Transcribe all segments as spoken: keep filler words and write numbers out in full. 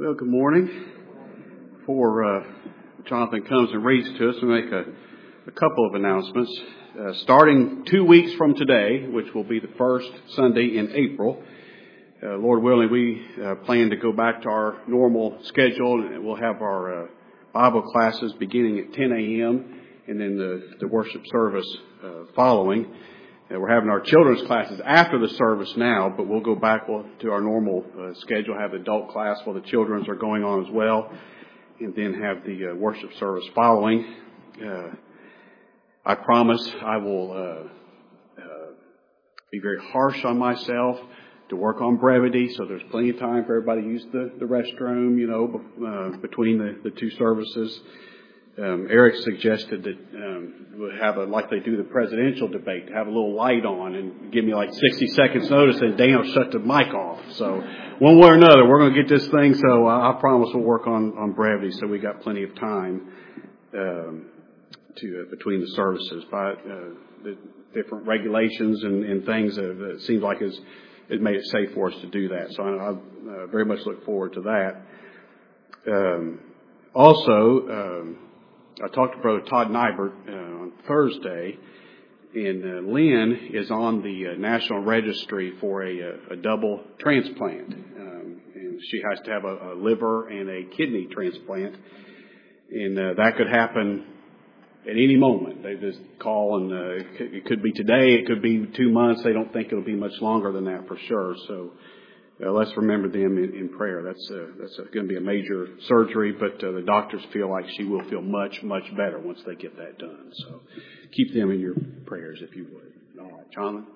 Well, good morning. Before uh, Jonathan comes and reads to us, we'll make a, a couple of announcements. Uh, starting two weeks from today, which will be the first Sunday in April, uh, Lord willing, we uh, plan to go back to our normal schedule, and we'll have our uh, Bible classes beginning at ten a.m. and then the, the worship service uh, following. Uh, we're having our children's classes after the service now, but we'll go back to our normal uh, schedule, have the adult class while the children's are going on as well, and then have the uh, worship service following. Uh, I promise I will uh, uh, be very harsh on myself to work on brevity, so there's plenty of time for everybody to use the, the restroom, you know, uh, between the, the two services. Um, Eric suggested that um, we'll have a, like they do the presidential debate, have a little light on and give me like sixty seconds notice, and Dan will shut the mic off. So one way or another, we're going to get this thing. So I, I promise we'll work on, on brevity, so we got plenty of time um, to uh, between the services. By uh, the different regulations and, and things, uh, it seems like it's, it made it safe for us to do that. So I, I uh, very much look forward to that. Um, also. Um, I talked to Brother Todd Nybert uh, on Thursday, and uh, Lynn is on the uh, National Registry for a, a, a double transplant. Um, and she has to have a, a liver and a kidney transplant, and uh, that could happen at any moment. They just call, and uh, it, could, it could be today, it could be two months. They don't think it'll be much longer than that for sure. So Uh, let's remember them in, in prayer. That's uh, that's going to be a major surgery, but uh, the doctors feel like she will feel much, much better once they get that done. So keep them in your prayers if you would. All right, Jonathan.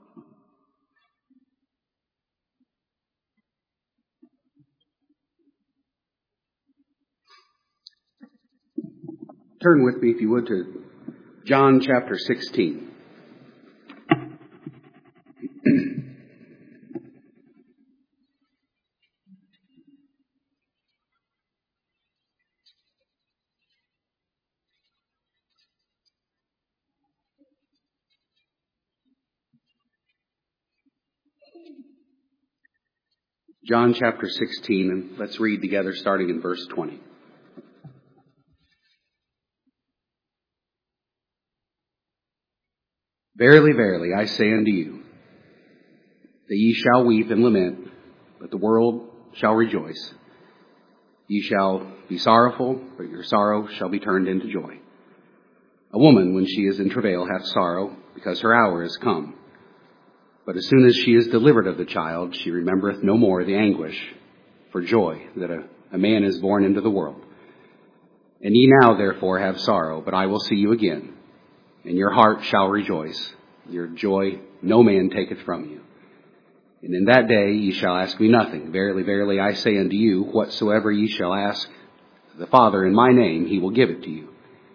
Turn with me, if you would, to John chapter sixteen. John chapter sixteen, and let's read together starting in verse twenty. Verily, verily, I say unto you, that ye shall weep and lament, but the world shall rejoice. Ye shall be sorrowful, but your sorrow shall be turned into joy. A woman, when she is in travail, hath sorrow, because her hour is come. But as soon as she is delivered of the child, she remembereth no more the anguish for joy that a, a man is born into the world. And ye now therefore have sorrow, but I will see you again, and your heart shall rejoice. Your joy no man taketh from you. And in that day ye shall ask me nothing. Verily, verily, I say unto you, whatsoever ye shall ask the Father in my name, he will give it to you.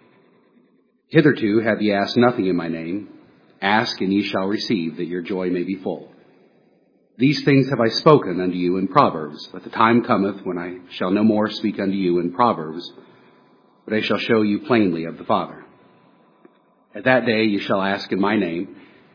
Hitherto have ye asked nothing in my name. Ask, and ye shall receive, that your joy may be full. These things have I spoken unto you in Proverbs, but the time cometh when I shall no more speak unto you in Proverbs, but I shall show you plainly of the Father. At that day ye shall ask in my name,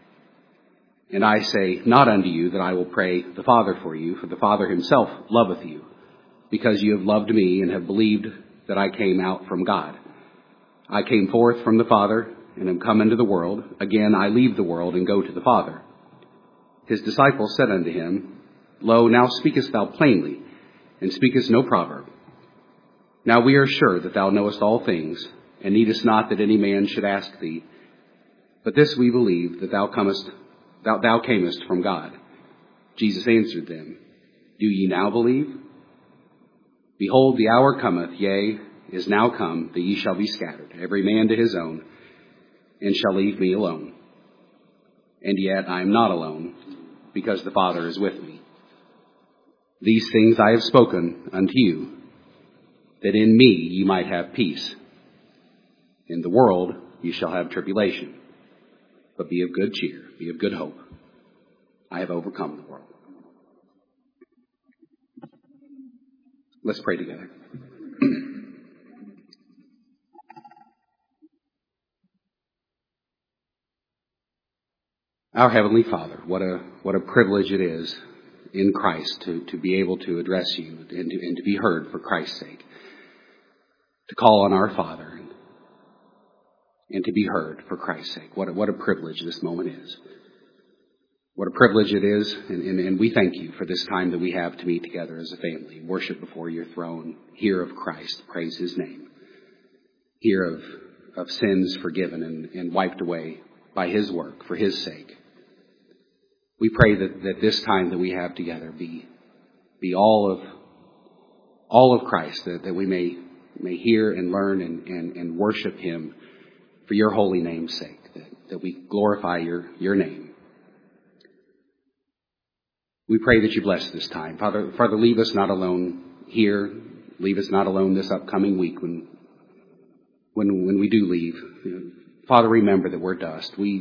and I say not unto you that I will pray the Father for you, for the Father himself loveth you, because you have loved me and have believed that I came out from God. I came forth from the Father, and am come into the world. Again I leave the world, and go to the Father. His disciples said unto him, Lo, now speakest thou plainly, and speakest no proverb. Now we are sure that thou knowest all things, and needest not that any man should ask thee. But this we believe, that thou comest, thou, thou camest from God. Jesus answered them, Do ye now believe? Behold, the hour cometh, yea, is now come, that ye shall be scattered, every man to his own, and shall leave me alone. And yet I am not alone, because the Father is with me. These things I have spoken unto you, that in me ye might have peace. In the world ye shall have tribulation. But be of good cheer, be of good hope. I have overcome the world. Let's pray together. Our Heavenly Father, what a what a privilege it is in Christ to, to be able to address you and to, and to be heard for Christ's sake. To call on our Father and, and to be heard for Christ's sake. What a, what a privilege this moment is. What a privilege it is, and, and, and we thank you for this time that we have to meet together as a family, worship before your throne, hear of Christ, praise his name, hear of, of sins forgiven and, and wiped away by his work for his sake. We pray that, that this time that we have together be, be all of, all of Christ, that, that we may, may hear and learn and, and, and worship him for your holy name's sake, that, that we glorify your, your name. We pray that you bless this time. Father, Father, leave us not alone here. Leave us not alone this upcoming week when, when, when we do leave. Father, remember that we're dust. We,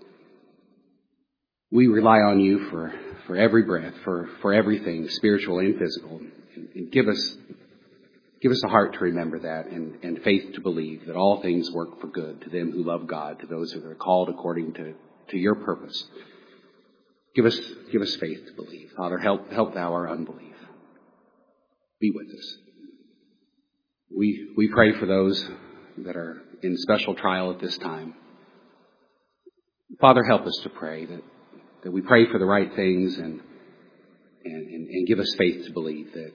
we rely on you for, for every breath, for, for everything, spiritual and physical. And, and give us, give us a heart to remember that and, and faith to believe that all things work for good to them who love God, to those who are called according to, to your purpose. Give us, give us faith to believe. Father, help, help thou our unbelief. Be with us. We, we pray for those that are in special trial at this time. Father, help us to pray that, that we pray for the right things and, and, and, and give us faith to believe that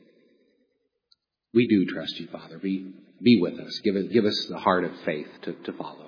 we do trust you, Father. Be, be with us. Give us, give us the heart of faith to, to follow.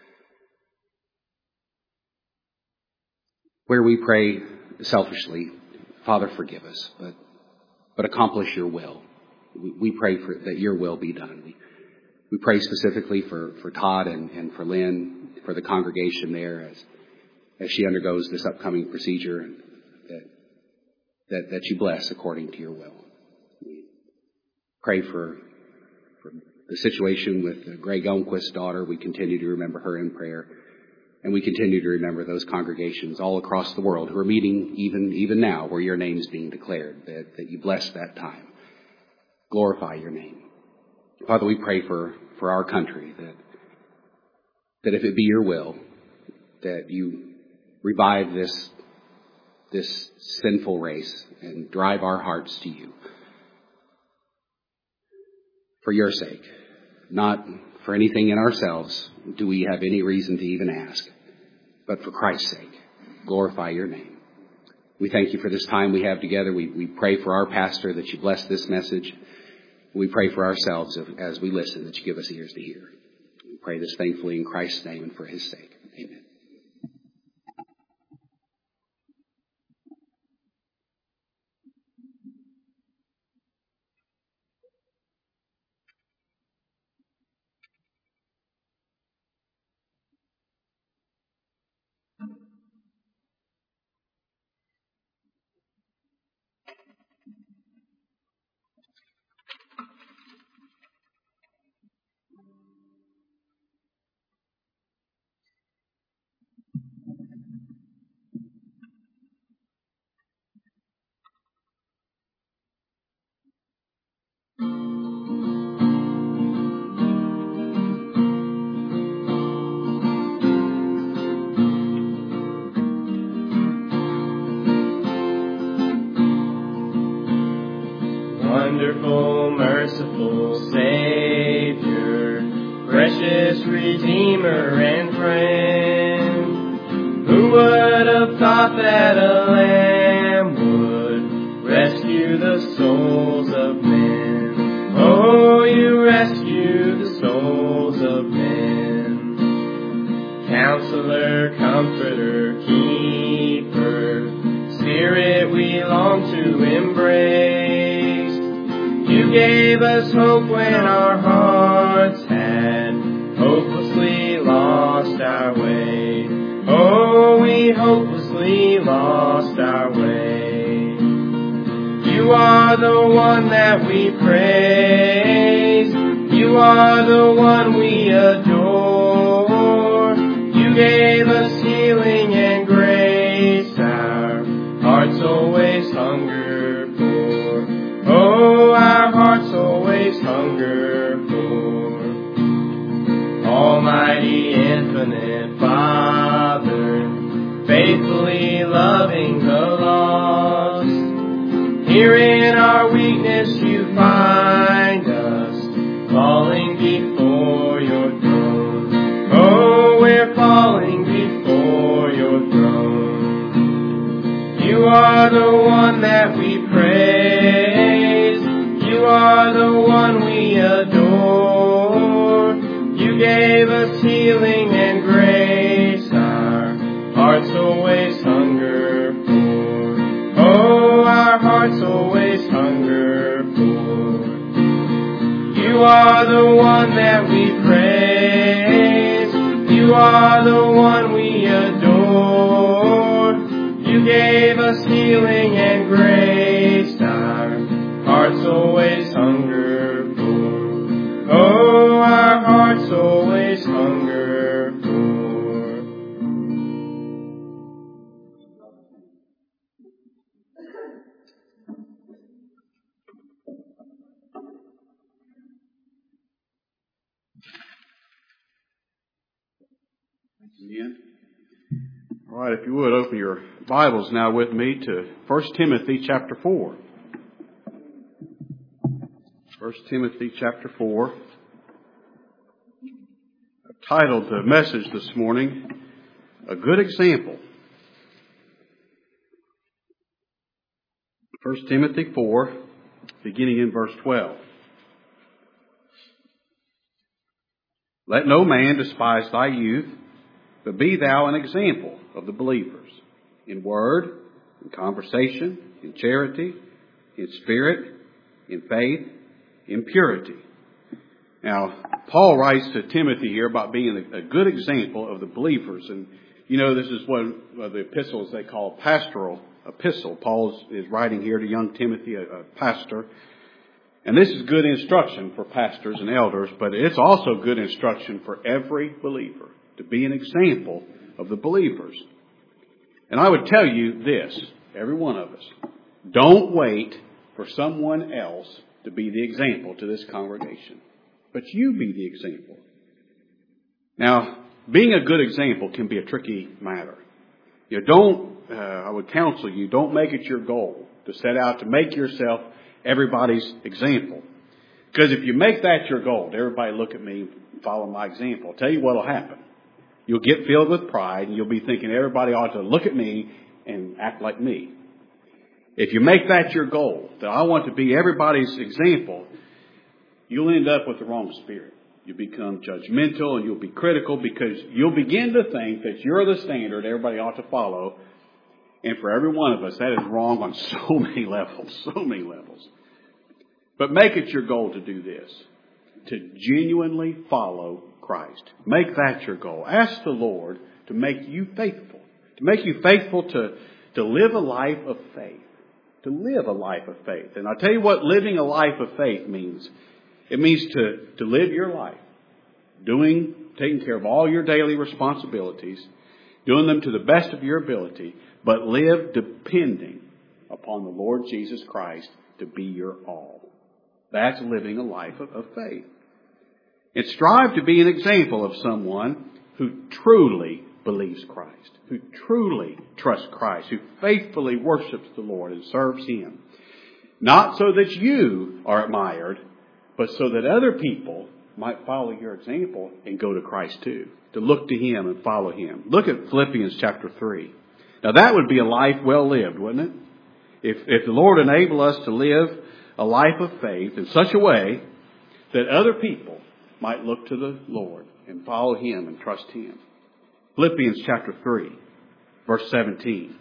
Where we pray selfishly, Father, forgive us, but, but accomplish your will. We, we pray for that your will be done. We, we pray specifically for, for Todd and, and for Lynn, for the congregation there as, as she undergoes this upcoming procedure, and that, that, that you bless according to your will. We pray for, for the situation with Greg Elmquist's daughter. We continue to remember her in prayer. And we continue to remember those congregations all across the world who are meeting even, even now where your name is being declared, that, that you bless that time. Glorify your name. Father, we pray for, for our country that, that if it be your will, that you revive this, this sinful race and drive our hearts to you. For your sake, not for anything in ourselves do we have any reason to even ask, but for Christ's sake, glorify your name. We thank you for this time we have together. We, we pray for our pastor that you bless this message. We pray for ourselves as we listen that you give us ears to hear. We pray this thankfully in Christ's name and for his sake. Amen. Wonderful, merciful Savior, precious Redeemer and friend, who would have thought that a lamb would rescue the souls of men? Oh, you rescue the souls of men. Counselor, Comforter, Keeper, Spirit we long to embrace. You gave us hope when our hearts had hopelessly lost our way. Oh, we hopelessly lost our way. You are the one that we praise. You are the one we adore. You gave us healing and grace our hearts always hunger for. Oh, our hearts always hunger for. Almighty, infinite Father, faithfully loving the lost, Here in our weakness you find us, falling before your throne. Oh, we're falling before your throne. You are the one that we praise. You are the one we adore. You gave us healing and grace, our hearts always hunger for. Oh, our hearts always hunger for. You are the one that we praise. You are the one we adore. You gave us healing and grace, our hearts always hunger for. Oh, our hearts always hunger for. Amen. All right, if you would, open your Bibles now with me to First Timothy chapter four. First Timothy chapter four. I've titled the message this morning, A Good Example. First Timothy four, beginning in verse twelve. Let no man despise thy youth, but be thou an example of the believers, in word, in conversation, in charity, in spirit, in faith, in purity. Now, Paul writes to Timothy here about being a good example of the believers. And, you know, this is one of the epistles they call pastoral epistle. Paul is writing here to young Timothy, a, a pastor. And this is good instruction for pastors and elders, but it's also good instruction for every believer to be an example of the believers. And I would tell you this, every one of us, don't wait for someone else to be the example to this congregation, but you be the example. Now, being a good example can be a tricky matter. You know, don't, uh, I would counsel you, don't make it your goal to set out to make yourself everybody's example. Because if you make that your goal, everybody look at me, follow my example, I'll tell you what will happen. You'll get filled with pride and you'll be thinking everybody ought to look at me and act like me. If you make that your goal, that I want to be everybody's example, you'll end up with the wrong spirit. You'll become judgmental and you'll be critical because you'll begin to think that you're the standard everybody ought to follow. And for every one of us, that is wrong on so many levels, so many levels. But make it your goal to do this, to genuinely follow Christ. Make that your goal. Ask the Lord to make you faithful, to make you faithful to, to live a life of faith, to live a life of faith. And I'll tell you what living a life of faith means. It means to, to live your life, doing, taking care of all your daily responsibilities, doing them to the best of your ability, but live depending upon the Lord Jesus Christ to be your all. That's living a life of, of faith. And strive to be an example of someone who truly believes Christ, who truly trusts Christ, who faithfully worships the Lord and serves Him. Not so that you are admired, but so that other people might follow your example and go to Christ too, to look to Him and follow Him. Look at Philippians chapter three. Now that would be a life well lived, wouldn't it? If, if the Lord enabled us to live a life of faith in such a way that other people might look to the Lord and follow Him and trust Him. Philippians chapter three, verse seventeen.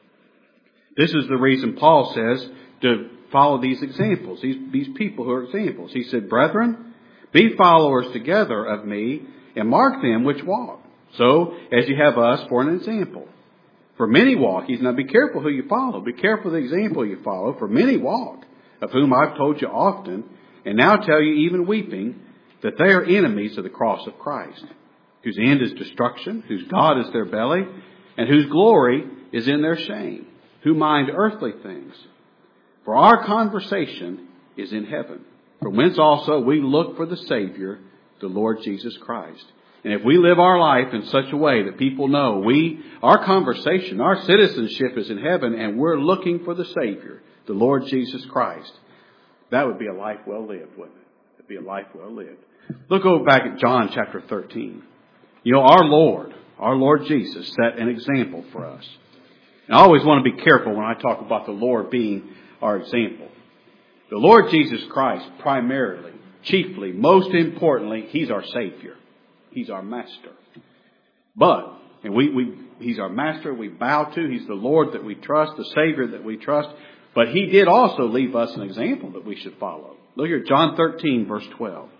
This is the reason Paul says to follow these examples, these, these people who are examples. He said, Brethren, be followers together of me and mark them which walk, so as you have us for an example. For many walk. He's now be careful who you follow. Be careful of the example you follow. For many walk, of whom I've told you often, and now tell you even weeping, that they are enemies of the cross of Christ, whose end is destruction, whose God is their belly, and whose glory is in their shame, who mind earthly things. For our conversation is in heaven, from whence also we look for the Savior, the Lord Jesus Christ, And if we live our life in such a way that people know we, our conversation, our citizenship is in heaven and we're looking for the Savior, the Lord Jesus Christ, that would be a life well lived, wouldn't it? It'd be a life well lived. Look over back at John chapter thirteen. You know, our Lord, our Lord Jesus set an example for us. And I always want to be careful when I talk about the Lord being our example. The Lord Jesus Christ, primarily, chiefly, most importantly, He's our Savior. He's our Master. But, and we, we, He's our Master we bow to. He's the Lord that we trust, the Savior that we trust. But He did also leave us an example that we should follow. Look here, John thirteen, verse twelve.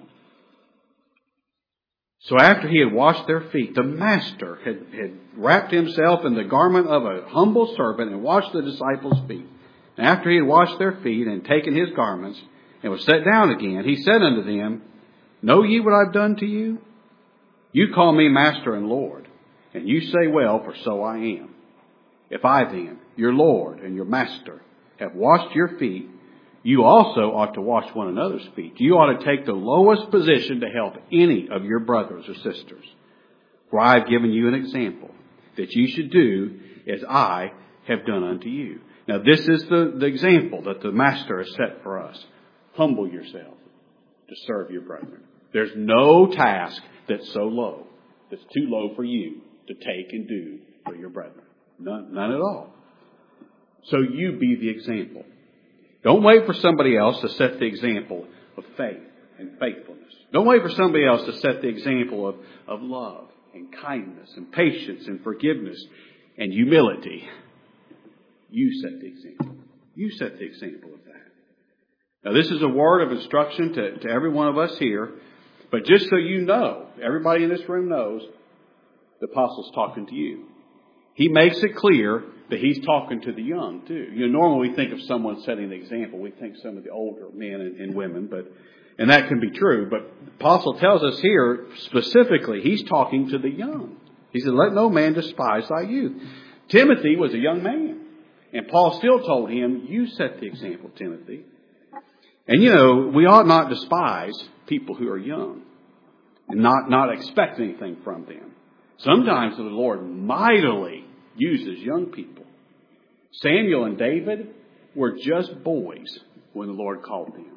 So after He had washed their feet, the Master had, had wrapped Himself in the garment of a humble servant and washed the disciples' feet. And after He had washed their feet and taken His garments and was set down again, He said unto them, Know ye what I've done to you? You call me Master and Lord, and you say, Well, for so I am. If I then, your Lord and your Master, have washed your feet, you also ought to wash one another's feet. You ought to take the lowest position to help any of your brothers or sisters. For I have given you an example, that you should do as I have done unto you. Now this is the, the example that the Master has set for us. Humble yourself to serve your brethren. There's no task that's so low, that's too low for you to take and do for your brethren. None, none at all. So you be the example. Don't wait for somebody else to set the example of faith and faithfulness. Don't wait for somebody else to set the example of, of love and kindness and patience and forgiveness and humility. You set the example. You set the example of that. Now this is a word of instruction to, to every one of us here. But just so you know, everybody in this room knows, the apostle's talking to you. He makes it clear that he's talking to the young too. You know, normally we think of someone setting the example. We think some of the older men and, and women, but and that can be true. But the apostle tells us here specifically, he's talking to the young. He said, "Let no man despise thy youth." Timothy was a young man, and Paul still told him, "You set the example, Timothy." And you know, we ought not despise people who are young and not not expect anything from them. Sometimes the Lord mightily uses young people. Samuel and David were just boys when the Lord called them.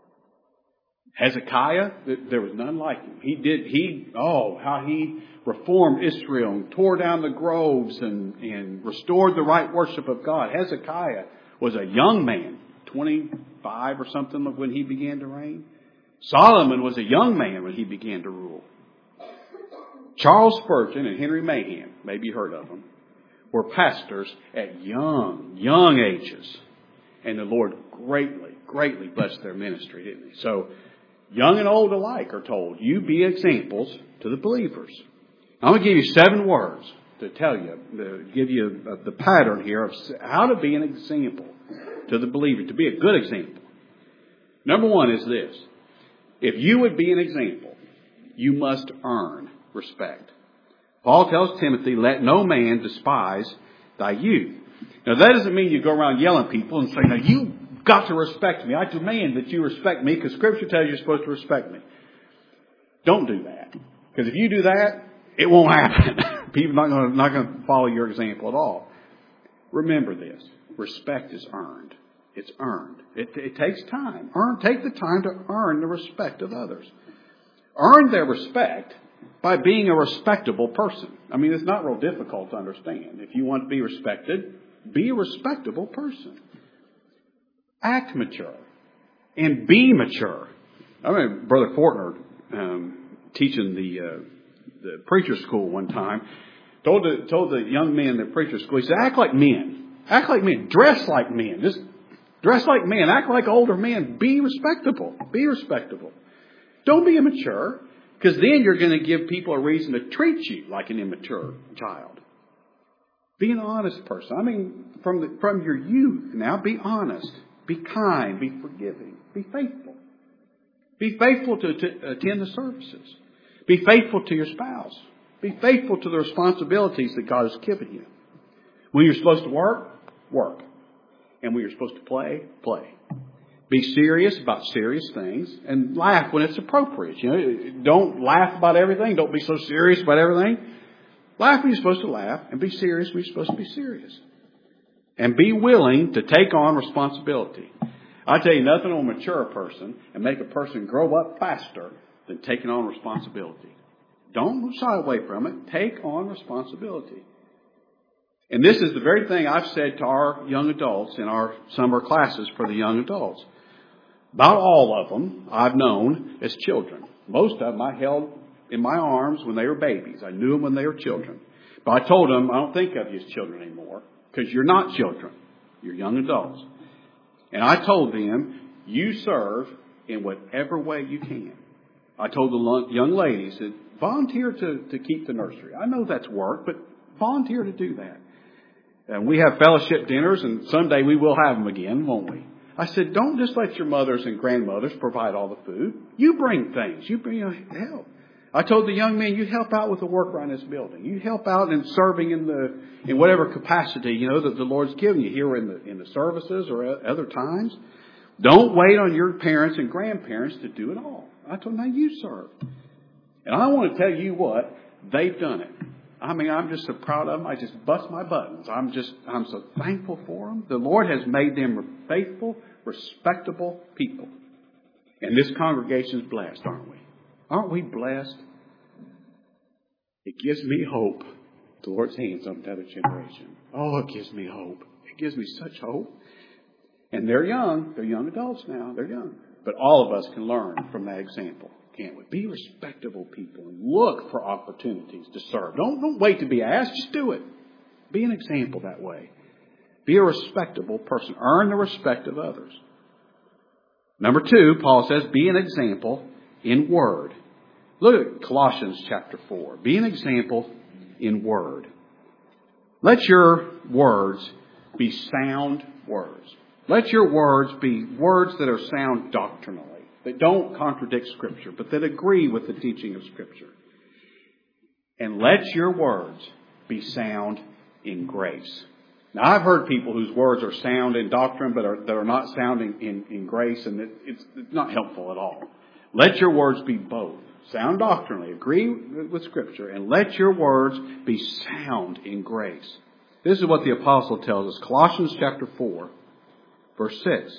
Hezekiah, there was none like him. He did, he, oh, how he reformed Israel and tore down the groves and, and restored the right worship of God. Hezekiah was a young man, twenty-five or something when he began to reign. Solomon was a young man when he began to rule. Charles Spurgeon and Henry Mahan, maybe you heard of them, were pastors at young, young ages. And the Lord greatly, greatly blessed their ministry, didn't He? So, young and old alike are told, you be examples to the believers. I'm going to give you seven words to tell you, to give you the pattern here of how to be an example to the believer, to be a good example. Number one is this. If you would be an example, you must earn respect. Paul tells Timothy, let no man despise thy youth. Now that doesn't mean you go around yelling at people and say, now you've got to respect me. I demand that you respect me because Scripture tells you you're supposed to respect me. Don't do that. Because if you do that, it won't happen. People are not going to, not going to follow your example at all. Remember this. Respect is earned. It's earned. It, it takes time. Earn, take the time to earn the respect of others. Earn their respect by being a respectable person. I mean, it's not real difficult to understand. If you want to be respected, be a respectable person. Act mature and be mature. I remember Brother Fortner um, teaching the uh, the preacher school one time. Told the told the young men in the preacher school, he said, "Act like men. Act like men. Dress like men. Just dress like men. Act like older men. Be respectable. Be respectable. Don't be immature." Because then you're going to give people a reason to treat you like an immature child. Be an honest person. I mean, from the, from your youth now, be honest. Be kind. Be forgiving. Be faithful. Be faithful to, to attend the services. Be faithful to your spouse. Be faithful to the responsibilities that God has given you. When you're supposed to work, work. And when you're supposed to play, play. Be serious about serious things and laugh when it's appropriate. You know, don't laugh about everything. Don't be so serious about everything. Laugh when you're supposed to laugh, and be serious when you're supposed to be serious. And be willing to take on responsibility. I tell you, nothing will mature a person and make a person grow up faster than taking on responsibility. Don't shy away from it. Take on responsibility. And this is the very thing I've said to our young adults in our summer classes for the young adults. About all of them I've known as children. Most of them I held in my arms when they were babies. I knew them when they were children. But I told them, I don't think of you as children anymore, because you're not children. You're young adults. And I told them, you serve in whatever way you can. I told the young ladies that volunteer to, to keep the nursery. I know that's work, but volunteer to do that. And we have fellowship dinners, and someday we will have them again, won't we? I said, don't just let your mothers and grandmothers provide all the food. You bring things. You bring help. I told the young men, you help out with the work around this building. You help out in serving in the in whatever capacity, you know, that the Lord's given you here in the in the services or other times. Don't wait on your parents and grandparents to do it all. I told them, now you serve. And I want to tell you what, they've done it. I mean, I'm just so proud of them. I just bust my buttons. I'm just, I'm so thankful for them. The Lord has made them faithful, respectable people. And this congregation is blessed, aren't we? Aren't we blessed? It gives me hope. The Lord's hands on the other generation. Oh, it gives me hope. It gives me such hope. And they're young. They're young adults now. They're young. But all of us can learn from that example, can't we? Be respectable people and look for opportunities to serve. Don't, don't wait to be asked. Just do it. Be an example that way. Be a respectable person. Earn the respect of others. Number two, Paul says, be an example in word. Look at Colossians chapter four. Be an example in word. Let your words be sound words. Let your words be words that are sound doctrinally, that don't contradict Scripture, but that agree with the teaching of Scripture. And let your words be sound in grace. Now, I've heard people whose words are sound in doctrine, but are, that are not sound in, in, in grace, and it, it's, it's not helpful at all. Let your words be both. Sound doctrinally, agree with Scripture, and let your words be sound in grace. This is what the apostle tells us. Colossians chapter four, verse six.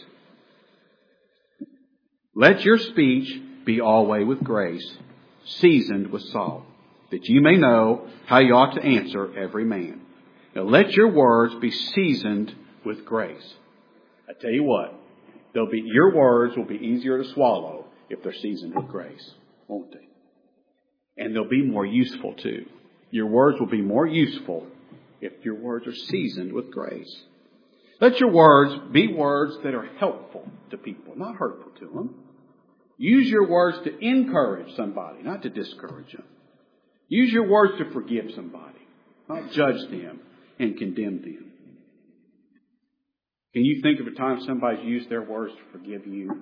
Let your speech be always with grace, seasoned with salt, that you may know how you ought to answer every man. Now let your words be seasoned with grace. I tell you what, they'll be, your words will be easier to swallow if they're seasoned with grace, won't they? And they'll be more useful too. Your words will be more useful if your words are seasoned with grace. Let your words be words that are helpful to people, not hurtful to them. Use your words to encourage somebody, not to discourage them. Use your words to forgive somebody, not judge them and condemn them. Can you think of a time somebody's used their words to forgive you?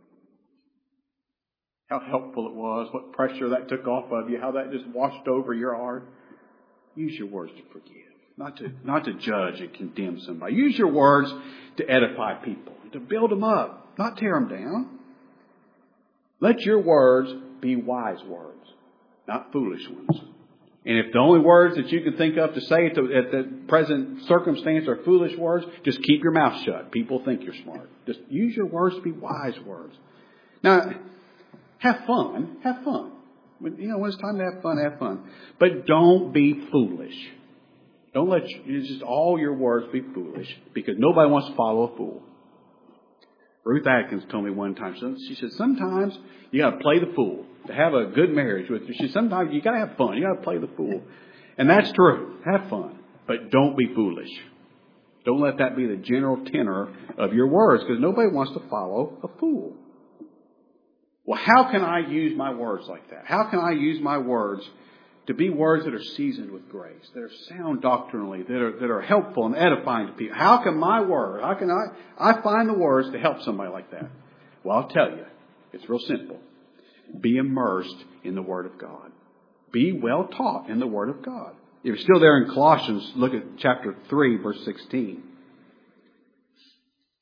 How helpful it was, what pressure that took off of you, how that just washed over your heart. Use your words to forgive, not to, not to judge and condemn somebody. Use your words to edify people, to build them up, not tear them down. Let your words be wise words, not foolish ones. And if the only words that you can think of to say at the, at the present circumstance are foolish words, just keep your mouth shut. People think you're smart. Just use your words to be wise words. Now, have fun. Have fun. You know, when it's time to have fun, have fun. But don't be foolish. Don't let you, just all your words be foolish, because nobody wants to follow a fool. Ruth Atkins told me one time, she said, sometimes you got to play the fool to have a good marriage with you. She said, sometimes you got to have fun. You got to play the fool. And that's true. Have fun. But don't be foolish. Don't let that be the general tenor of your words, because nobody wants to follow a fool. Well, how can I use my words like that? How can I use my words to be words that are seasoned with grace, that are sound doctrinally, that are, that are helpful and edifying to people? How can my word, how can I, I find the words to help somebody like that? Well, I'll tell you, it's real simple. Be immersed in the Word of God. Be well taught in the Word of God. If you're still there in Colossians, look at chapter three, verse sixteen.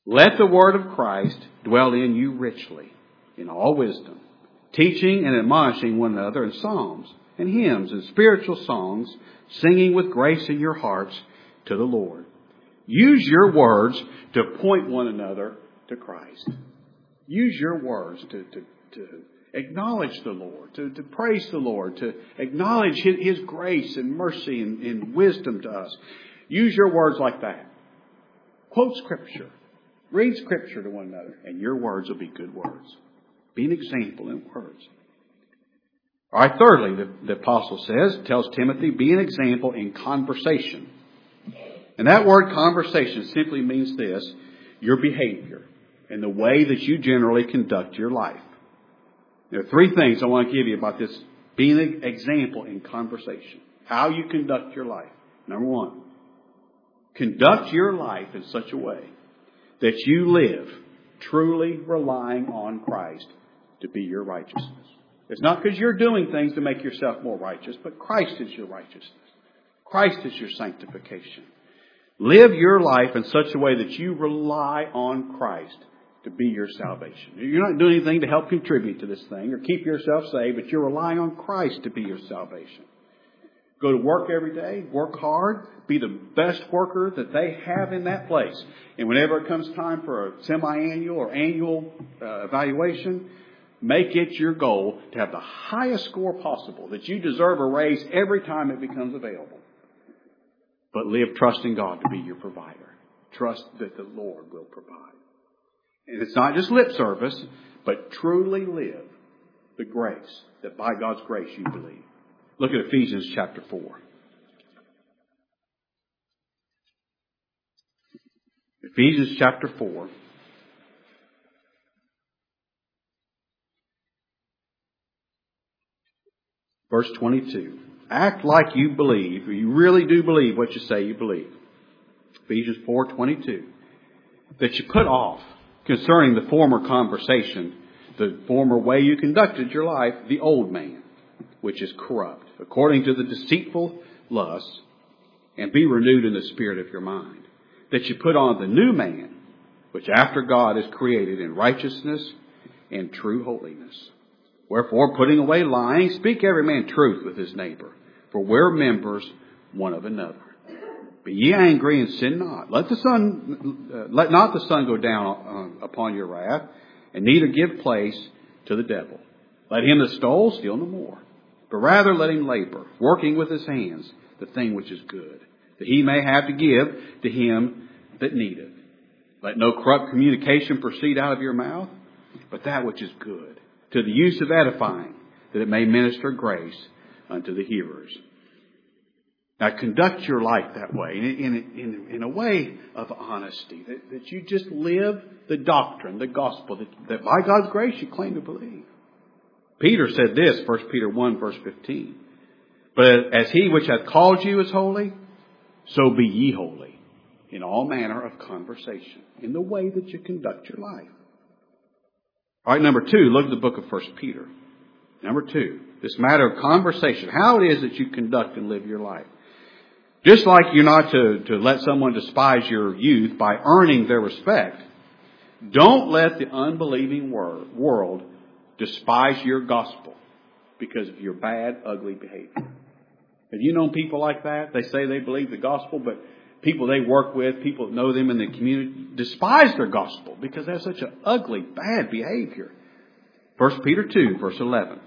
Let the word of Christ dwell in you richly, in all wisdom, teaching and admonishing one another in psalms and hymns and spiritual songs, singing with grace in your hearts to the Lord. Use your words to point one another to Christ. Use your words to, to, to acknowledge the Lord, to, to praise the Lord, to acknowledge His, His grace and mercy and, and wisdom to us. Use your words like that. Quote Scripture. Read Scripture to one another, and your words will be good words. Be an example in words. All right, thirdly, the, the apostle says, tells Timothy, be an example in conversation. And that word conversation simply means this, your behavior and the way that you generally conduct your life. There are three things I want to give you about this being an example in conversation. How you conduct your life. Number one, conduct your life in such a way that you live truly relying on Christ to be your righteousness. It's not because you're doing things to make yourself more righteous, but Christ is your righteousness. Christ is your sanctification. Live your life in such a way that you rely on Christ to be your salvation. You're not doing anything to help contribute to this thing or keep yourself saved, but you're relying on Christ to be your salvation. Go to work every day, work hard, be the best worker that they have in that place. And whenever it comes time for a semi-annual or annual uh, evaluation, make it your goal to have the highest score possible, that you deserve a raise every time it becomes available. But live trusting God to be your provider. Trust that the Lord will provide. And it's not just lip service, but truly live the grace that by God's grace you believe. Look at Ephesians chapter four. Ephesians chapter four. Verse twenty-two. Act like you believe, or you really do believe what you say you believe. Ephesians four twenty-two. That you put off concerning the former conversation, the former way you conducted your life, the old man, which is corrupt, according to the deceitful lusts, and be renewed in the spirit of your mind. That you put on the new man, which after God is created in righteousness and true holiness. Wherefore, putting away lying, speak every man truth with his neighbor, for we're members one of another. Be ye angry and sin not. Let the sun, uh, let not the sun go down uh, upon your wrath, and neither give place to the devil. Let him that stole steal no more, but rather let him labor, working with his hands the thing which is good, that he may have to give to him that needeth. Let no corrupt communication proceed out of your mouth, but that which is good, to the use of edifying, that it may minister grace unto the hearers. Now conduct your life that way, in, in, in, in a way of honesty, that, that you just live the doctrine, the gospel, that, that by God's grace you claim to believe. Peter said this, First Peter one, verse fifteen. But as he which hath called you is holy, so be ye holy in all manner of conversation, in the way that you conduct your life. All right, number two, look at the book of First Peter. Number two, this matter of conversation, how it is that you conduct and live your life. Just like you're not to, to let someone despise your youth by earning their respect, don't let the unbelieving wor- world despise your gospel because of your bad, ugly behavior. Have you known people like that? They say they believe the gospel, but people they work with, people that know them in the community, despise their gospel because they have such an ugly, bad behavior. First Peter two, verse eleven.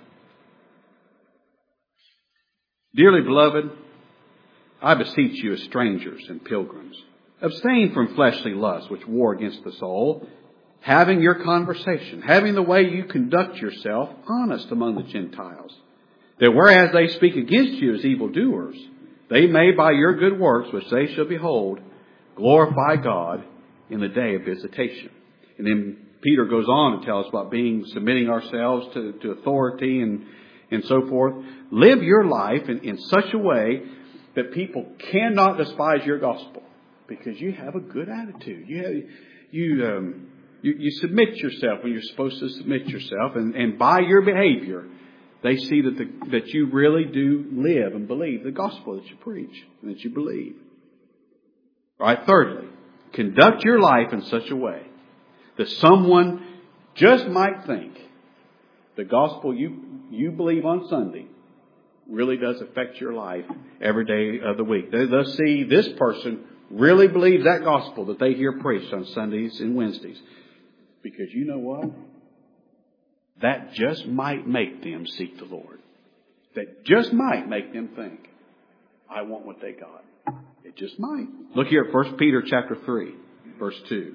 Dearly beloved, I beseech you as strangers and pilgrims, abstain from fleshly lusts which war against the soul, having your conversation, having the way you conduct yourself honest among the Gentiles, that whereas they speak against you as evildoers, they may by your good works, which they shall behold, glorify God in the day of visitation. And then Peter goes on to tell us about being, submitting ourselves to, to authority and, and so forth. Live your life in, in such a way that people cannot despise your gospel because you have a good attitude. You have, you, um, you, you submit yourself when you're supposed to submit yourself, and, and by your behavior, they see that the, that you really do live and believe the gospel that you preach and that you believe. All right, thirdly, conduct your life in such a way that someone just might think the gospel you, you believe on Sunday really does affect your life every day of the week. They, they'll see this person really believes that gospel that they hear preached on Sundays and Wednesdays. Because you know what? That just might make them seek the Lord. That just might make them think, I want what they got. It just might. Look here at First Peter chapter three, verse two.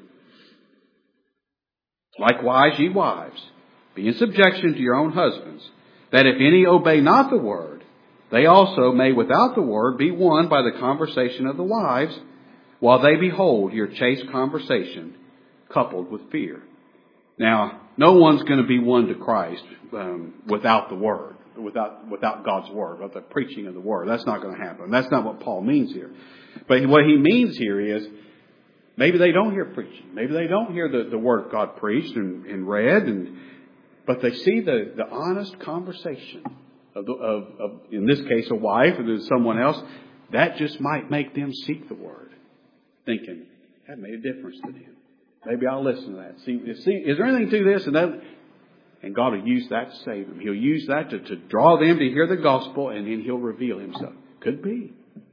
Likewise, ye wives, be in subjection to your own husbands, that if any obey not the word, they also may without the word be won by the conversation of the wives, while they behold your chaste conversation coupled with fear. Now, no one's going to be won to Christ um, without the word, without without God's word, without the preaching of the word. That's not going to happen. That's not what Paul means here. But what he means here is maybe they don't hear preaching. Maybe they don't hear the, the word of God preached and, and read, and but they see the, the honest conversation of, the, of, of, in this case, a wife or someone else. That just might make them seek the word, thinking, that made a difference to them. Maybe I'll listen to that. See, see, is there anything to this? And that, and God will use that to save them. He'll use that to, to draw them to hear the gospel, and then He'll reveal Himself. Could be.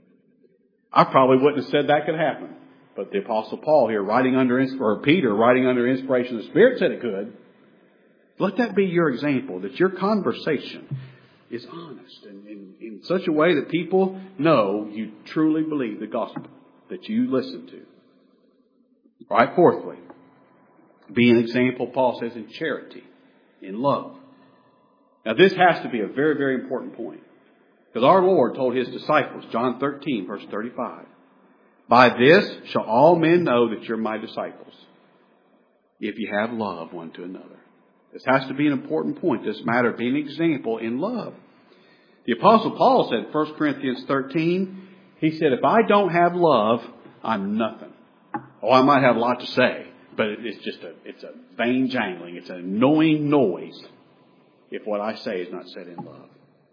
I probably wouldn't have said that could happen. But the Apostle Paul here, writing under, or Peter, writing under inspiration of the Spirit, said it could. Let that be your example, that your conversation is honest and in, in such a way that people know you truly believe the gospel that you listen to. All right, fourthly, be an example, Paul says, in charity, in love. Now, this has to be a very, very important point. Because our Lord told His disciples, John thirteen, verse thirty-five, by this shall all men know that you're my disciples, if you have love one to another. This has to be an important point, this matter of being an example in love. The Apostle Paul said in First Corinthians thirteen, he said, if I don't have love, I'm nothing. Oh, I might have a lot to say, but it's just a, it's a vain jangling. It's an annoying noise if what I say is not said in love.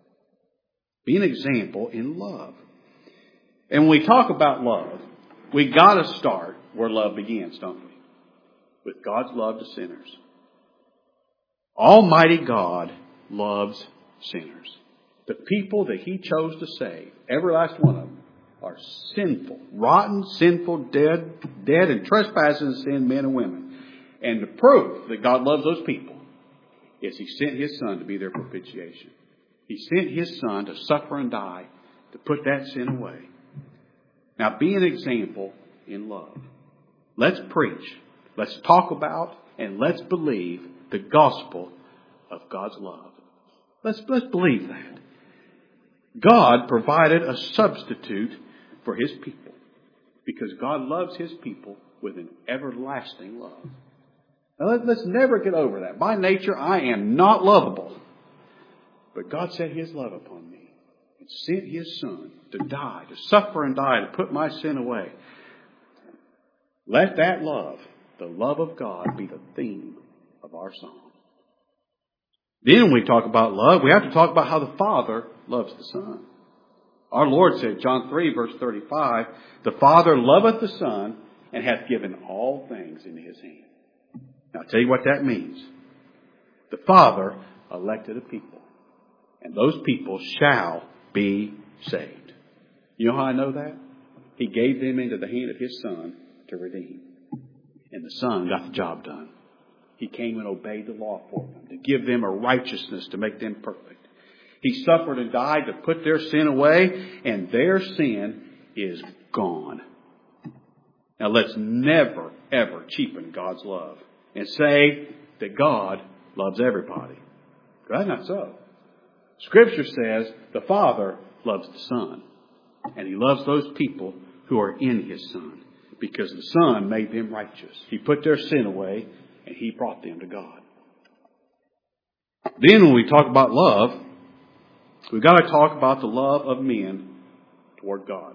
Be an example in love. And when we talk about love, we got to start where love begins, don't we? With God's love to sinners. Almighty God loves sinners. The people that He chose to save, every last one of them, are sinful, rotten, sinful, dead, dead and trespassing in sin men and women. And the proof that God loves those people is He sent His Son to be their propitiation. He sent His Son to suffer and die to put that sin away. Now, be an example in love. Let's preach. Let's talk about and let's believe the gospel of God's love. Let's, let's believe that. God provided a substitute for His people because God loves His people with an everlasting love. Now, let's never get over that. By nature, I am not lovable. But God set His love upon me and sent His Son to die, to suffer and die, to put my sin away. Let that love, the love of God, be the theme of our song. Then when we talk about love, we have to talk about how the Father loves the Son. Our Lord said, John three, verse thirty-five, the Father loveth the Son and hath given all things into His hand. Now, I'll tell you what that means. The Father elected a people, and those people shall be saved. You know how I know that? He gave them into the hand of His Son to redeem. And the Son got the job done. He came and obeyed the law for them, to give them a righteousness to make them perfect. He suffered and died to put their sin away, and their sin is gone. Now let's never, ever cheapen God's love and say that God loves everybody. That's not so. Scripture says the Father loves the Son, and He loves those people who are in His Son, because the Son made them righteous. He put their sin away, and He brought them to God. Then when we talk about love, we've got to talk about the love of men toward God.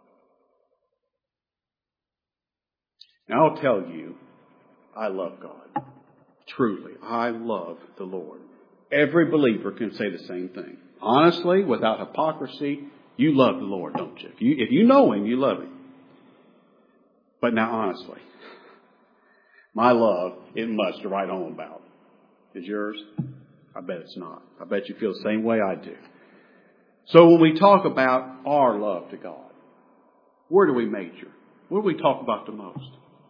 Now I'll tell you, I love God. Truly, I love the Lord. Every believer can say the same thing. Honestly, without hypocrisy, you love the Lord, don't you? If you, if you know Him, you love Him. But now, honestly, my love isn't much to write home about. Is yours? I bet it's not. I bet you feel the same way I do. So when we talk about our love to God, where do we major? What do we talk about the most?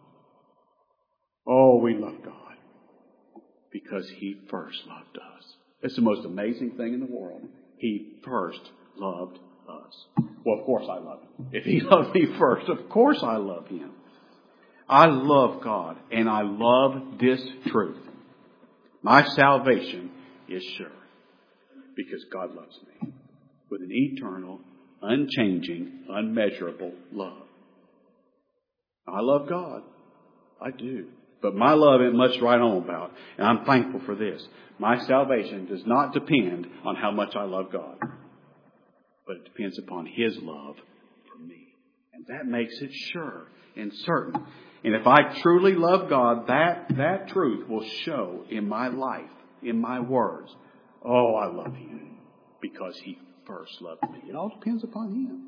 Oh, we love God because He first loved us. It's the most amazing thing in the world. He first loved us. Well, of course I love Him. If He loved me first, of course I love Him. I love God, and I love this truth. My salvation is sure because God loves me with an eternal, unchanging, unmeasurable love. I love God. I do. But my love isn't much to write home about. And I'm thankful for this. My salvation does not depend on how much I love God. But it depends upon His love for me. And that makes it sure and certain. And if I truly love God, that, that truth will show in my life, in my words. Oh, I love Him because He first loved me. It all depends upon Him.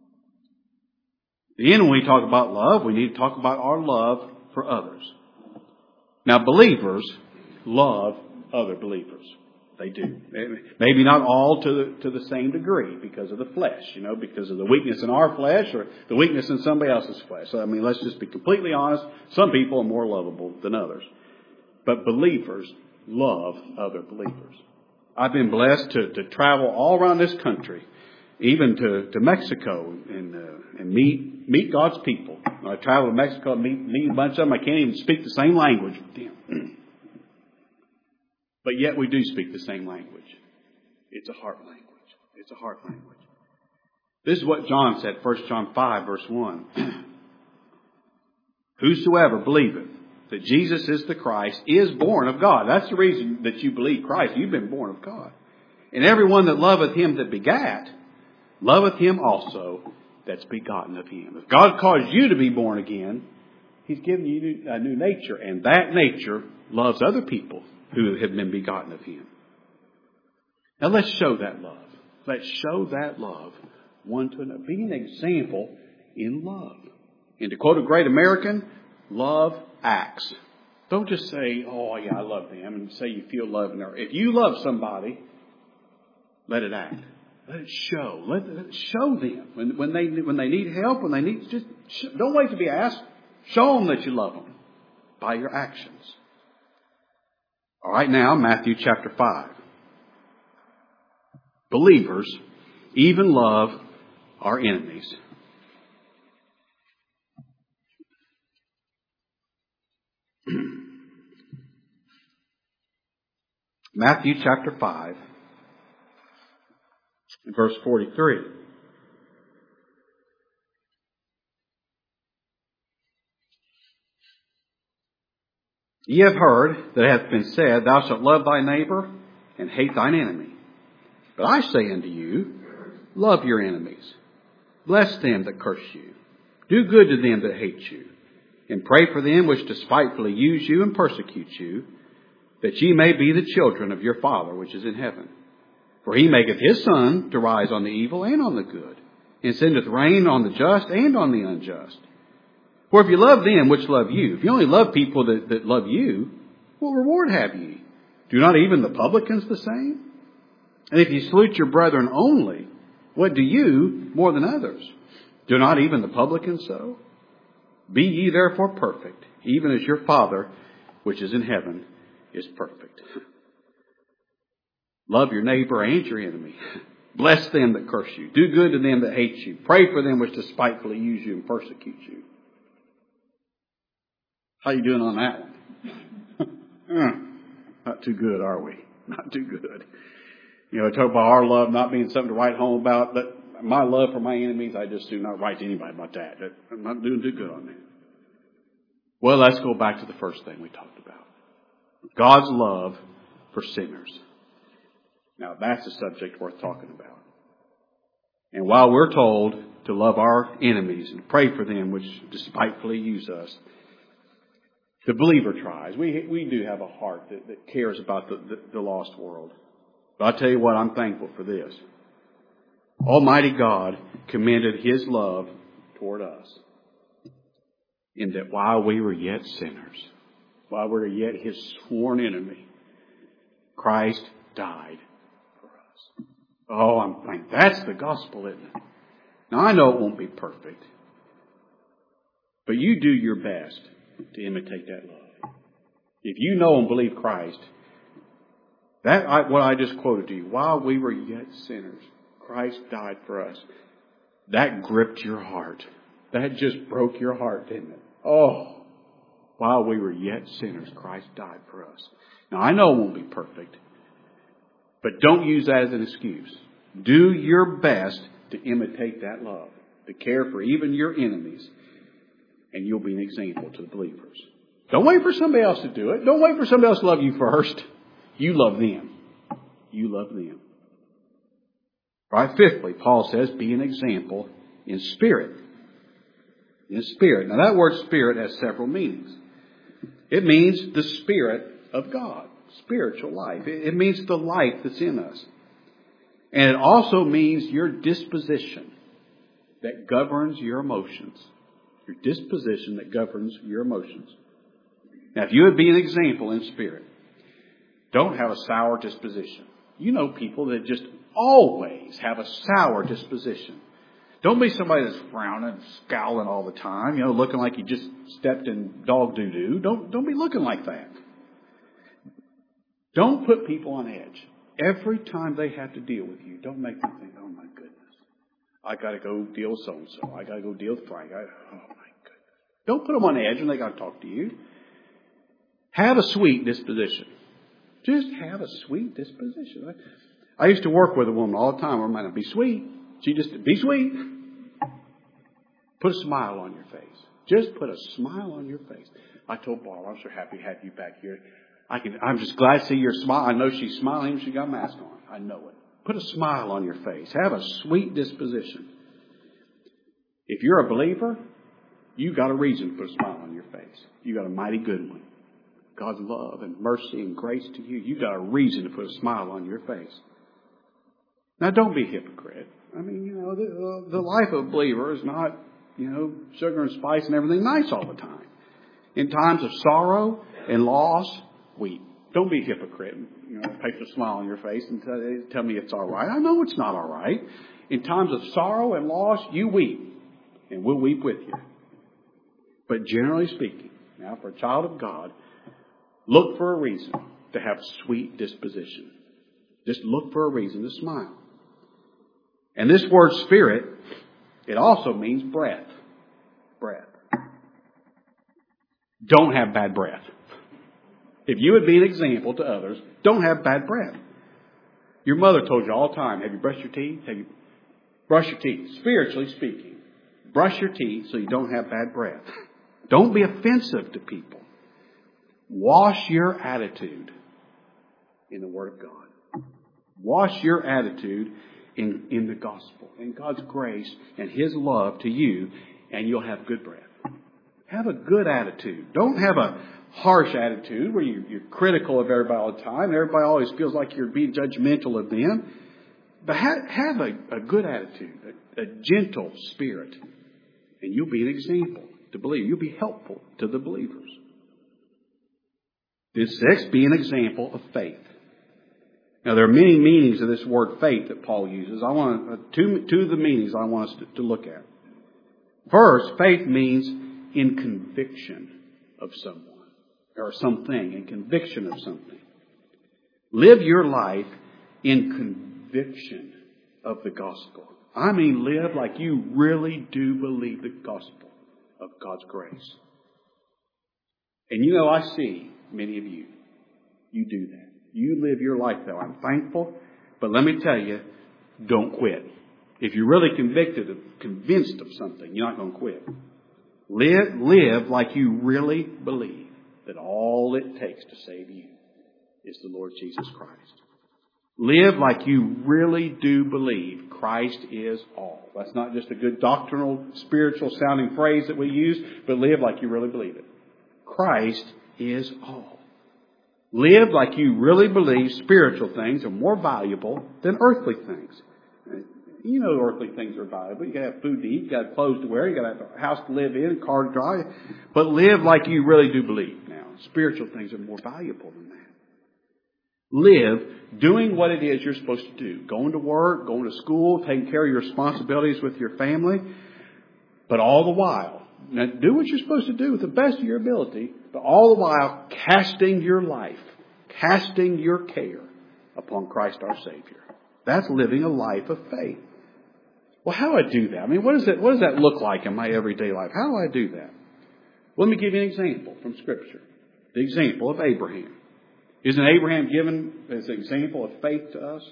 Then when we talk about love, we need to talk about our love for others. Now, believers love other believers. They do. Maybe not all to the, to the same degree because of the flesh, you know, because of the weakness in our flesh or the weakness in somebody else's flesh. So, I mean, let's just be completely honest. Some people are more lovable than others. But believers love other believers. I've been blessed to, to travel all around this country, even to, to Mexico and, uh, and meet, meet God's people. I travel to Mexico and meet, meet a bunch of them. I can't even speak the same language with them. But yet we do speak the same language. It's a heart language. It's a heart language. This is what John said, First John five, verse one. Whosoever believeth that Jesus is the Christ is born of God. That's the reason that you believe Christ. You've been born of God. And everyone that loveth Him that begat, loveth Him also that's begotten of Him. If God caused you to be born again, He's given you a new nature. And that nature loves other people who have been begotten of Him. Now let's show that love. Let's show that love one to another. Be an example in love. And to quote a great American, love acts. Don't just say, oh yeah, I love them, and say you feel love in her. If you love somebody, let it act. Let it show. Let it show them when, when they when they need help, when they need just sh- don't wait to be asked. Show them that you love them by your actions. All right, now Matthew chapter five. Believers even love our enemies. Matthew chapter five, verse forty-three. Ye have heard that it hath been said, Thou shalt love thy neighbor and hate thine enemy. But I say unto you, love your enemies. Bless them that curse you. Do good to them that hate you. And pray for them which despitefully use you and persecute you, that ye may be the children of your Father which is in heaven. For He maketh His sun to rise on the evil and on the good, and sendeth rain on the just and on the unjust. For if you love them which love you, if you only love people that, that love you, what reward have ye? Do not even the publicans the same? And if you salute your brethren only, what do you more than others? Do not even the publicans so? Be ye therefore perfect, even as your Father which is in heaven is perfect. Love your neighbor and your enemy. Bless them that curse you. Do good to them that hate you. Pray for them which despitefully use you and persecute you. How you doing on that one? Not too good, are we? Not too good. You know, talk about our love not being something to write home about, but my love for my enemies, I just do not write to anybody about that. I'm not doing too good on that. Well, let's go back to the first thing we talked about. God's love for sinners. Now, that's a subject worth talking about. And while we're told to love our enemies and pray for them which despitefully use us, the believer tries. We we do have a heart that, that cares about the, the, the lost world. But I'll tell you what, I'm thankful for this. Almighty God commended His love toward us. in that while we were yet sinners, while we were yet His sworn enemy, Christ died for us. Oh, I'm thankful. That's the gospel, isn't it? Now, I know it won't be perfect, but you do your best to imitate that love. If you know and believe Christ, that I, what I just quoted to you, while we were yet sinners, Christ died for us. That gripped your heart. That just broke your heart, didn't it? Oh, while we were yet sinners, Christ died for us. Now, I know it won't be perfect, but don't use that as an excuse. Do your best to imitate that love, to care for even your enemies, and you'll be an example to the believers. Don't wait for somebody else to do it. Don't wait for somebody else to love you first. You love them. You love them. Right? Fifthly, Paul says, be an example in spirit. In spirit. Now that word spirit has several meanings. It means the Spirit of God. Spiritual life. It means the life that's in us. And it also means your disposition that governs your emotions. Your disposition that governs your emotions. Now, if you would be an example in spirit, don't have a sour disposition. You know people that just always have a sour disposition. Don't be somebody that's frowning and scowling all the time, you know, looking like you just stepped in dog doo-doo. Don't, don't be looking like that. Don't put people on edge. Every time they have to deal with you, don't make them think, oh my goodness, I got to go deal with so-and-so. I got to go deal with Frank. I, oh my goodness. Don't put them on edge when they got to talk to you. Have a sweet disposition. Just have a sweet disposition. I used to work with a woman all the time. Where might be sweet. She just, be sweet. Put a smile on your face. Just put a smile on your face. I told Barbara, I'm so happy to have you back here. I can, I'm just glad to see your smile. I know she's smiling even she got a mask on. I know it. Put a smile on your face. Have a sweet disposition. If you're a believer, you've got a reason to put a smile on your face. You've got a mighty good one. God's love and mercy and grace to you. You've got a reason to put a smile on your face. Now, don't be a hypocrite. I mean, you know, the, the life of a believer is not, you know, sugar and spice and everything nice all the time. In times of sorrow and loss, weep. Don't be a hypocrite. You know, paste a smile on your face and tell, tell me it's all right. I know it's not all right. In times of sorrow and loss, you weep. And we'll weep with you. But generally speaking, now for a child of God, look for a reason to have sweet disposition. Just look for a reason to smile. And this word spirit, it also means breath. Breath. Don't have bad breath. If you would be an example to others, don't have bad breath. Your mother told you all the time, have you brushed your teeth? Have you brushed your teeth? Spiritually speaking, brush your teeth so you don't have bad breath. Don't be offensive to people. Wash your attitude in the Word of God. Wash your attitude in, in the gospel, in God's grace and His love to you, and you'll have good breath. Have a good attitude. Don't have a harsh attitude where you, you're critical of everybody all the time. Everybody always feels like you're being judgmental of them. But have, have a, a good attitude, a, a gentle spirit, and you'll be an example to believe. You'll be helpful to the believers. This sixth, be an example of faith. Now, there are many meanings of this word faith that Paul uses. I want uh, two, two of the meanings I want us to, to look at. First, faith means in conviction of someone or something, in conviction of something. Live your life in conviction of the gospel. I mean, live like you really do believe the gospel of God's grace. And you know, I see many of you, you do that. You live your life that way. I'm thankful, but let me tell you, don't quit. If you're really convicted, of, convinced of something, you're not going to quit. Live, live like you really believe that all it takes to save you is the Lord Jesus Christ. Live like you really do believe Christ is all. That's not just a good doctrinal, spiritual sounding phrase that we use, but live like you really believe it. Christ is all. Live like you really believe spiritual things are more valuable than earthly things. You know earthly things are valuable. You got to have food to eat. You got to have clothes to wear. You got to have a house to live in, a car to drive. But live like you really do believe now. Spiritual things are more valuable than that. Live doing what it is you're supposed to do. Going to work, going to school, taking care of your responsibilities with your family. But all the while, now do what you're supposed to do with the best of your ability, but all the while casting your life, casting your care upon Christ our Savior. That's living a life of faith. Well, how do I do that? I mean, what does that, what does that look like in my everyday life? How do I do that? Let me give you an example from Scripture. The example of Abraham. Isn't Abraham given as an example of faith to us?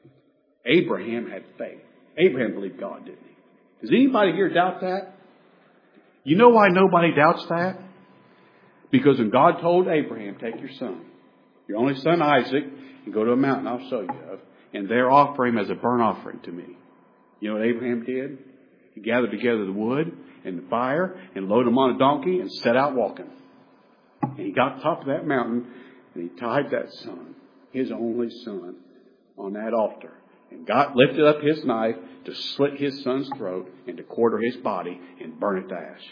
Abraham had faith. Abraham believed God, didn't he? Does anybody here doubt that? You know why nobody doubts that? Because when God told Abraham, take your son, your only son Isaac, and go to a mountain I'll show you of, and there offer him as a burnt offering to me. You know what Abraham did? He gathered together the wood and the fire and loaded them on a donkey and set out walking. And he got to the top of that mountain and he tied that son, his only son, on that altar. And God lifted up his knife to slit his son's throat and to quarter his body and burn it to ash.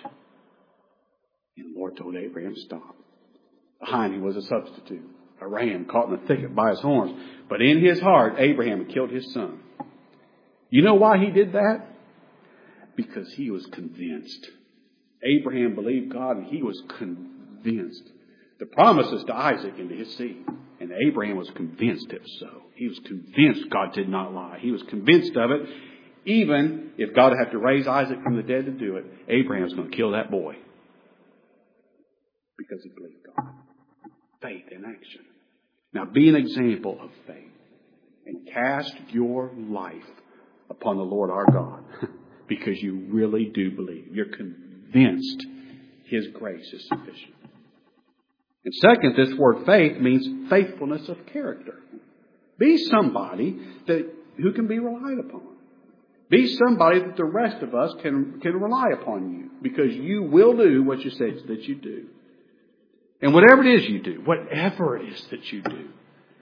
And the Lord told Abraham, stop. Behind him was a substitute, a ram caught in the thicket by his horns. But in his heart, Abraham had killed his son. You know why he did that? Because he was convinced. Abraham believed God and he was convinced. The promises to Isaac and to his seed. And Abraham was convinced it was so. He was convinced God did not lie. He was convinced of it. Even if God had to raise Isaac from the dead to do it, Abraham was going to kill that boy. Because he believed God. Faith in action. Now be an example of faith. And cast your life upon the Lord our God. Because you really do believe. You're convinced His grace is sufficient. And second, this word faith means faithfulness of character. Be somebody that who can be relied upon. Be somebody that the rest of us can, can rely upon you. Because you will do what you say that you do. And whatever it is you do, whatever it is that you do,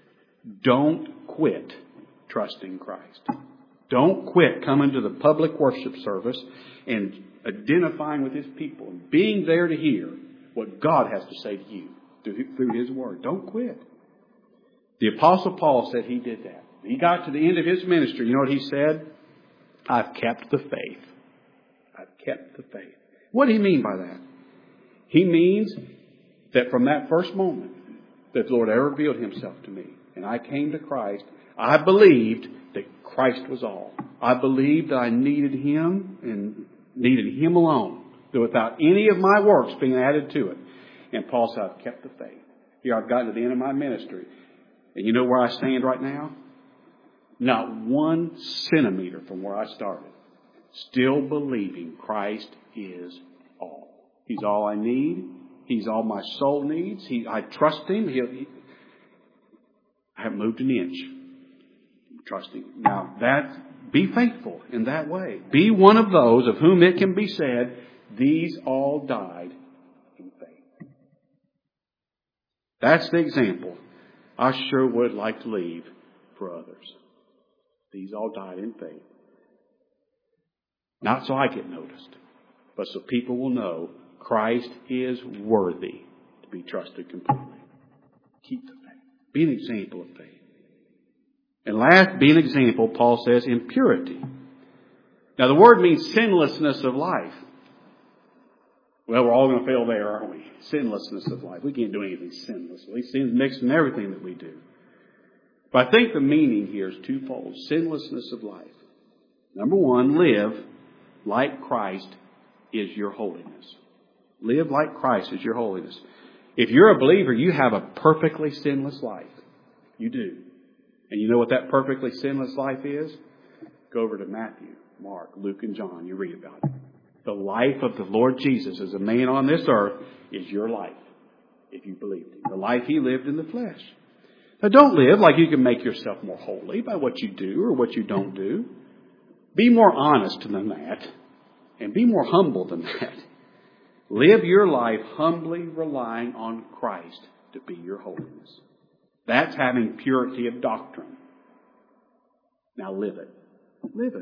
don't quit trusting Christ. Don't quit coming to the public worship service and identifying with His people and being there to hear what God has to say to you through His Word. Don't quit. The Apostle Paul said he did that. He got to the end of his ministry. You know what he said? I've kept the faith. I've kept the faith. What do he mean by that? He means that from that first moment that the Lord ever revealed Himself to me and I came to Christ, I believed that Christ was all. I believed that I needed Him and needed Him alone. That without any of my works being added to it. And Paul said, I've kept the faith. Here I've gotten to the end of my ministry. And you know where I stand right now? Not one centimeter from where I started. Still believing Christ is all. He's all I need. He's all my soul needs. He, I trust Him. He, he, I haven't moved an inch. I'm trusting Him. Now, that, be faithful in that way. Be one of those of whom it can be said, these all died in faith. That's the example I sure would like to leave for others. These all died in faith. Not so I get noticed, but so people will know Christ is worthy to be trusted completely. Keep the faith. Be an example of faith. And last, be an example, Paul says, in purity. Now the word means sinlessness of life. Well, we're all going to fail there, aren't we? Sinlessness of life. We can't do anything sinlessly. Sin's mixed in everything that we do. But I think the meaning here is twofold. Sinlessness of life. Number one, live like Christ is your holiness. Live like Christ is your holiness. If you're a believer, you have a perfectly sinless life. You do. And you know what that perfectly sinless life is? Go over to Matthew, Mark, Luke, and John. You read about it. The life of the Lord Jesus as a man on this earth is your life, if you believed Him. The life He lived in the flesh. Now don't live like you can make yourself more holy by what you do or what you don't do. Be more honest than that. And be more humble than that. Live your life humbly relying on Christ to be your holiness. That's having purity of doctrine. Now live it. Live it.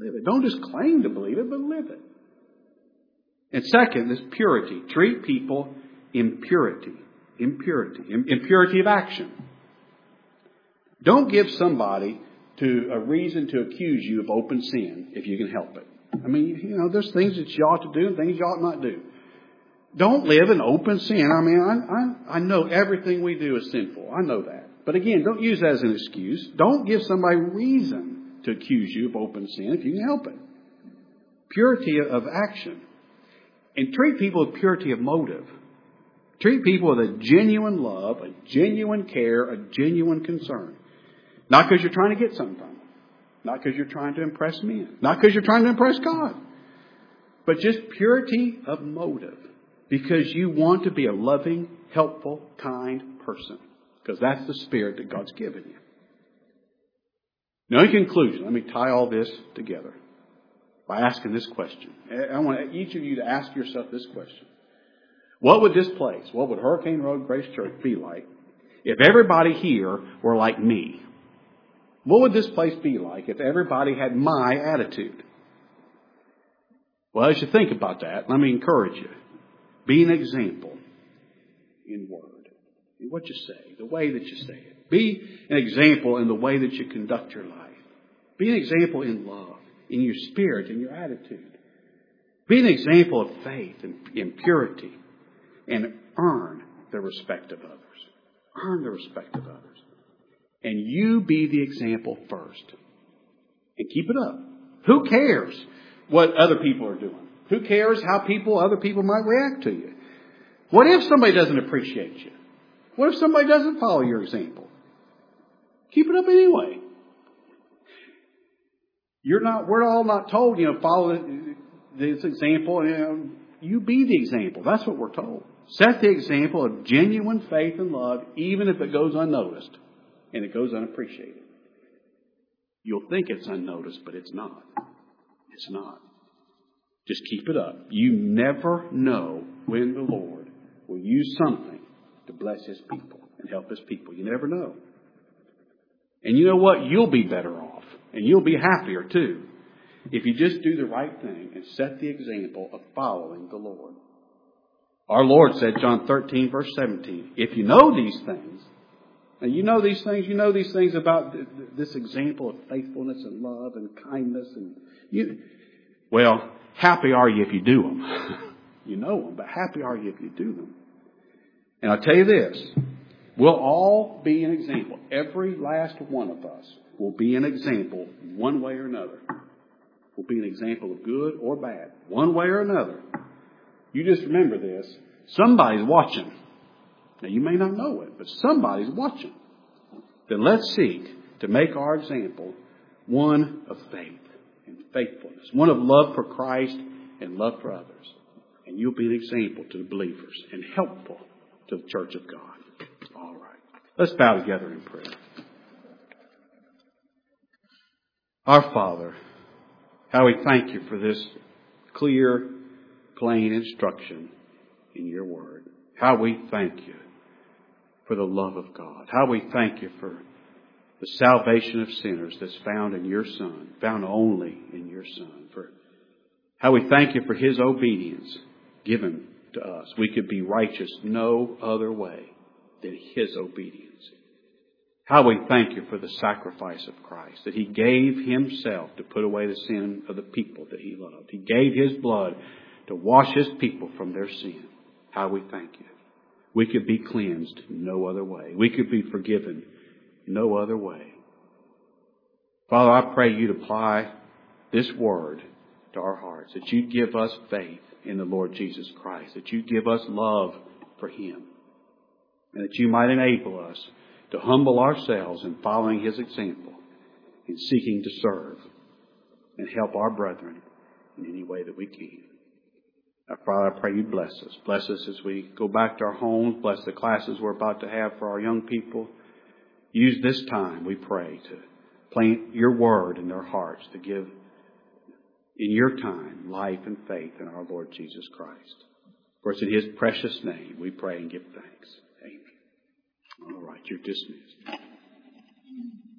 Live it. Don't just claim to believe it, but live it. And second, this purity. Treat people in purity. In purity. In, in purity of action. Don't give somebody to a reason to accuse you of open sin if you can help it. I mean, you know, there's things that you ought to do and things you ought not do. Don't live in open sin. I mean, I, I, I know everything we do is sinful. I know that. But again, don't use that as an excuse. Don't give somebody reason to accuse you of open sin if you can help it. Purity of action. And treat people with purity of motive. Treat people with a genuine love, a genuine care, a genuine concern. Not because you're trying to get something from them. Not because you're trying to impress men. Not because you're trying to impress God. But just purity of motive. Because you want to be a loving, helpful, kind person. Because that's the spirit that God's given you. Now, in conclusion, let me tie all this together by asking this question. I want each of you to ask yourself this question. What would this place, what would Hurricane Road Grace Church be like if everybody here were like me? What would this place be like if everybody had my attitude? Well, as you think about that, let me encourage you. Be an example in word, in what you say, the way that you say it. Be an example in the way that you conduct your life. Be an example in love, in your spirit, in your attitude. Be an example of faith and, and purity, and earn the respect of others. Earn the respect of others. And you be the example first. And keep it up. Who cares what other people are doing? Who cares how people, other people might react to you? What if somebody doesn't appreciate you? What if somebody doesn't follow your example? Keep it up anyway. You're not, we're all not told, you know, follow this example. You know, you be the example. That's what we're told. Set the example of genuine faith and love, even if it goes unnoticed and it goes unappreciated. You'll think it's unnoticed, but it's not. It's not. Just keep it up. You never know when the Lord will use something to bless His people and help His people. You never know. And you know what? You'll be better off. And you'll be happier too if you just do the right thing and set the example of following the Lord. Our Lord said, John thirteen, verse seventeen, if you know these things, and you know these things, you know these things about this example of faithfulness and love and kindness, and you, well, happy are you if you do them. You know them, but happy are you if you do them. And I'll tell you this, we'll all be an example. Every last one of us will be an example one way or another. Will be an example of good or bad, one way or another. You just remember this. Somebody's watching. Now, you may not know it, but somebody's watching. Then let's seek to make our example one of faith and faithfulness, one of love for Christ and love for others. And you'll be an example to the believers and helpful to the church of God. All right. Let's bow together in prayer. Our Father, how we thank you for this clear, plain instruction in your word. How we thank you for the love of God. How we thank you for the salvation of sinners that's found in your Son, found only in your Son. For how we thank you for His obedience given to us. We could be righteous no other way than His obedience. How we thank you for the sacrifice of Christ, that He gave Himself to put away the sin of the people that He loved. He gave His blood to wash His people from their sin. How we thank you. We could be cleansed no other way. We could be forgiven no other way. Father, I pray you'd apply this word to our hearts, that you'd give us faith in the Lord Jesus Christ, that you'd give us love for Him, and that you might enable us to humble ourselves in following His example, in seeking to serve and help our brethren in any way that we can. Now, Father, I pray you bless us. Bless us as we go back to our homes. Bless the classes we're about to have for our young people. Use this time, we pray, to plant your word in their hearts, to give in your time life and faith in our Lord Jesus Christ. For it's in His precious name we pray and give thanks. Amen. All right, you're dismissed.